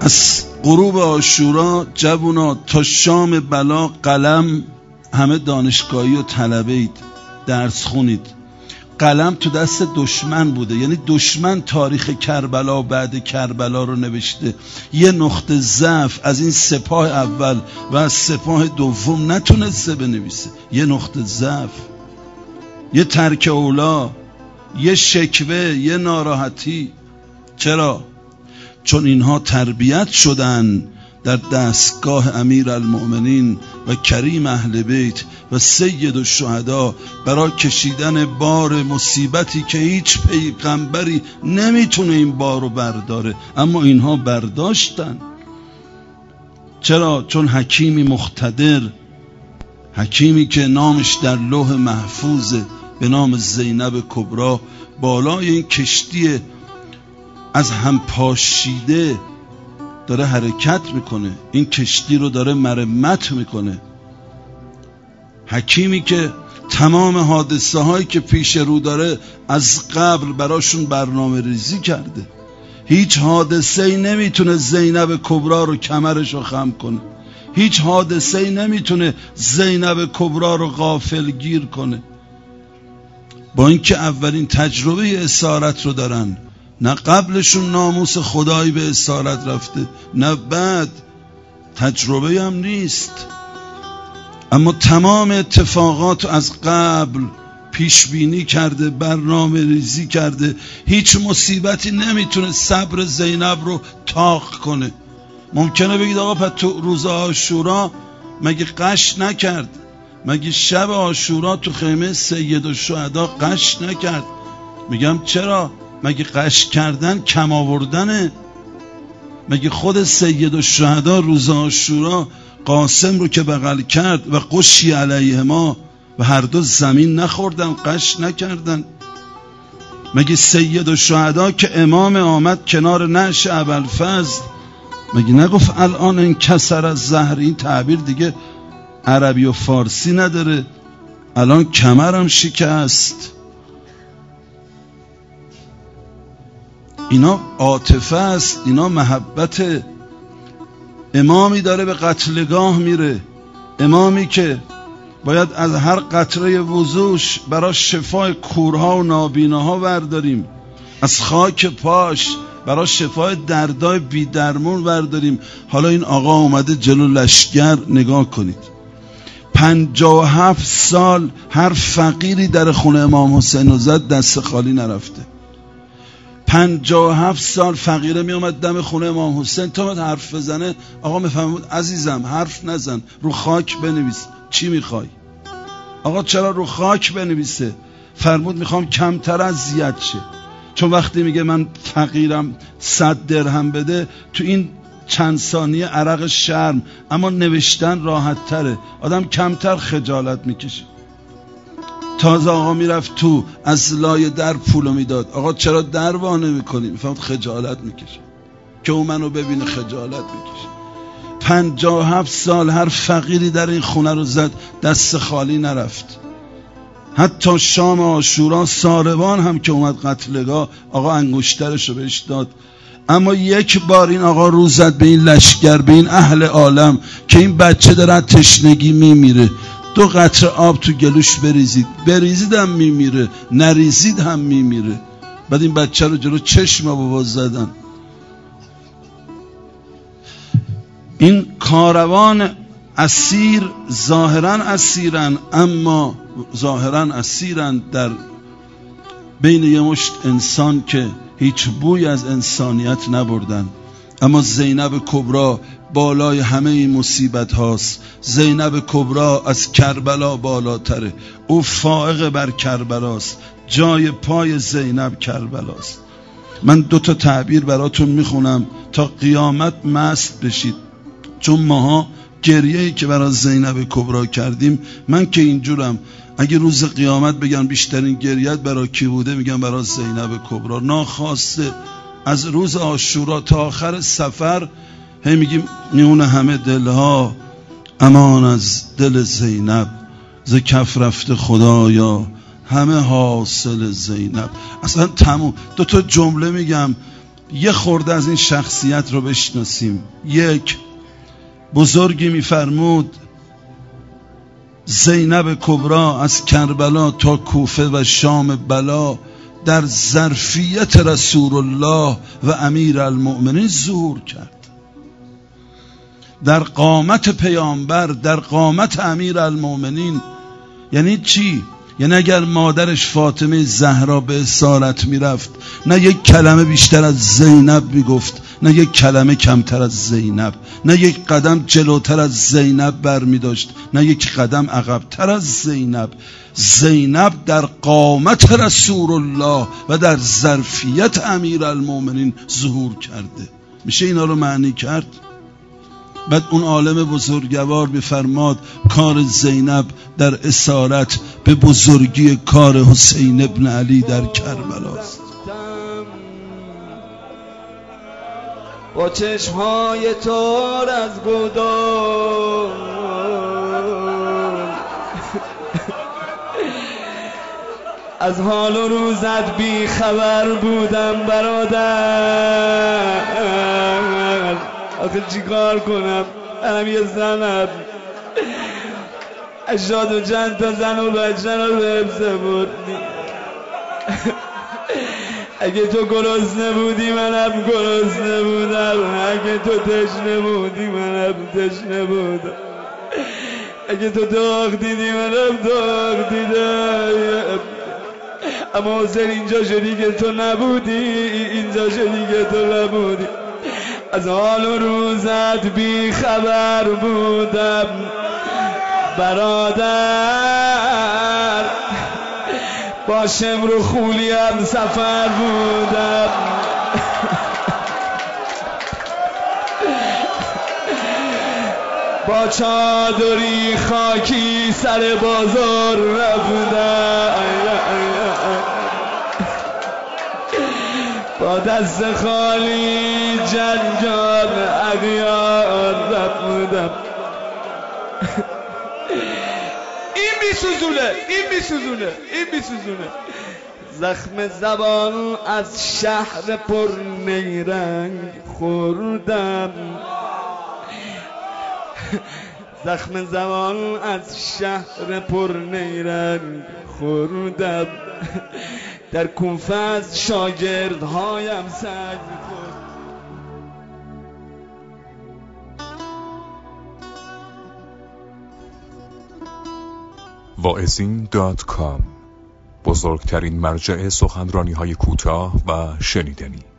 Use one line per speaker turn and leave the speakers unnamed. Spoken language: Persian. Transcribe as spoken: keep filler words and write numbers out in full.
از غروب عاشورا جوونا تا شام بلا قلم همه دانشگاهی و طلبه اید، درس خونید. قلم تو دست دشمن بوده، یعنی دشمن تاریخ کربلا و بعد کربلا رو نوشته. یه نقطه ضعف از این سپاه اول و از سپاه دوم نتونسته بنویسه. یه نقطه ضعف، یه ترک اولا، یه شکوه، یه ناراحتی. چرا؟ چون اینها تربیت شدن در دستگاه امیر المؤمنین و کریم اهل بیت و سید الشهدا برای کشیدن بار مصیبتی که هیچ پیغمبری نمیتونه این بارو برداره، اما اینها برداشتن. چرا؟ چون حکیمی مقتدر، حکیمی که نامش در لوح محفوظه به نام زینب کبرا، بالای این کشتی از هم پاشیده داره حرکت میکنه، این کشتی رو داره مرمت میکنه. حکیمی که تمام حادثه هایی که پیش رو داره از قبل براشون برنامه ریزی کرده. هیچ حادثه ای نمیتونه زینب کبرا رو کمرش رو خم کنه، هیچ حادثه ای نمیتونه زینب کبرا رو غافل گیر کنه. با اینکه اولین تجربه اسارت رو دارن، نه قبلشون ناموس خدایی به اسارت رفته نه بعد، تجربه هم نیست، اما تمام اتفاقات از قبل پیش بینی کرده، برنامه ریزی کرده. هیچ مصیبتی نمیتونه صبر زینب رو طاق کنه. ممکنه بگید آقا پس تو روز عاشورا مگه قش نکرد؟ مگه شب عاشورا تو خیمه سید الشهدا قش نکرد؟ میگم چرا؟ مگه قش کردن کم آوردنه؟ مگه خود سید الشهدا روز عاشورا قاسم رو که بغل کرد و قشی علیه ما و هر دو زمین نخوردن، قش نکردن؟ مگه سید الشهدا که امام آمد کنار نعش ابوالفضل مگه نگفت الان انکسر از ظهر؟ این تعبیر دیگه عربی و فارسی نداره، الان کمرم شکست. اینا عاطفه است، اینا محبت. امامی داره به قتلگاه میره، امامی که باید از هر قطره وضوش برای شفای کورها و نابیناها برداریم، از خاک پاش برای شفای دردای بی درمون برداریم. حالا این آقا اومده جلو لشگر، نگاه کنید، پنجاه و هفت سال هر فقیری در خونه امام حسین رو زد دست خالی نرفته. پنجاه و هفت سال فقیره می اومد دم خونه امام حسین، تا اومد حرف بزنه آقا میفهمید عزیزم حرف نزن، رو خاک بنویس. چی میخوای؟ آقا چرا رو خاک بنویسه؟ فرمود میخوام کمتر اذیت شه. چون وقتی میگه من فقیرم صد درهم بده، تو این چند ثانیه عرق شرم، اما نوشتن راحت تره، آدم کمتر خجالت میکشه. تازه آقا میرفت تو از لای در پولو میداد، آقا چرا در وانه میکنی؟ میفهمد خجالت میکشه که اون منو ببینه، خجالت میکشه. پنجاه و هفت سال هر فقیری در این خونه رو زد دست خالی نرفت. حتی شام عاشورا ساربان هم که اومد قتلگاه آقا انگشترشو بهش داد. اما یک بار این آقا رو زد به این لشگر، به این اهل عالم که این بچه داره تشنگی میمیره، دو قطره آب تو گلوش بریزید. بریزید هم میمیره، نریزید هم میمیره. بعد این بچه رو جلو چشم بابا زدن. این کاروان اسیر، ظاهرا اسیرن، اما ظاهرا اسیرن در بین یه مشت انسان که هیچ بوی از انسانیت نبردن. اما زینب کبرا بالای همه این مصیبت هاست. زینب کبرا از کربلا بالاتره، او فائق بر کربلاست، جای پای زینب کربلاست. من دو تا تعبیر براتون میخونم تا قیامت مست بشید، چون ماها گریه‌ای که برای زینب کبرا کردیم، من که اینجورم، اگه روز قیامت بگن بیشترین گریت برای کی بوده، میگن برای زینب کبرا. ناخواسته از روز عاشورا تا آخر سفر هی میگیم میونه همه دلها امان از دل زینب، ز کف رفته خدایا همه حاصل زینب. اصلا تموم. دو تا جمله میگم، یه خورده از این شخصیت رو بشناسیم. یک بزرگی میفرمود زینب کبرا از کربلا تا کوفه و شام بلا در ظرفیت رسول الله و امیر المؤمنین ظهور کرد. در قامت پیامبر، در قامت امیر المؤمنین. یعنی چی؟ یعنی اگر مادرش فاطمه زهرا به اسارت میرفت، نه یک کلمه بیشتر از زینب میگفت، نه یک کلمه کمتر از زینب، نه یک قدم جلوتر از زینب بر می داشت، نه یک قدم عقبتر از زینب. زینب در قامت رسول الله و در ظرفیت امیر المؤمنین ظهور کرده. میشه اینا رو معنی کرد؟ بعد اون عالم بزرگوار بفرماد کار زینب در اسارت به بزرگی کار حسین ابن علی در کربلاست.
با چشمهای تار از گداز از حال و روزت بی خبر بودم برادر. آخه چیکار کنم؟ منم یه زنم، اشاد و چند تا زن و بچه رو به حفظ بردی. اگه تو گرسنه بودی منم گرسنه بودم، اگه تو تشنه بودی منم تشنه بودم، اگه تو داغ دیدی منم داغ دیدم. اما حسین اینجا شدی که تو نبودی، اینجا شدی که تو نبودی. از حال و روزت بی خبر بودم برادر، با شمر و خولیم سفر بودم. با چادری خاکی سر بازار رفتم، با دست خالی جنجال اغیار رفتم. این میسوزونه، این میسوزونه، این میسوزونه. زخم زبان از شهر پر نیرنگ خوردم، زخم زبان از شهر پر نیرنگ خوردم. در کوفه از شاگردهایم سگ خورد.
واعظین دات کام، بزرگترین مرجع سخنرانی‌های کوتاه و شنیدنی.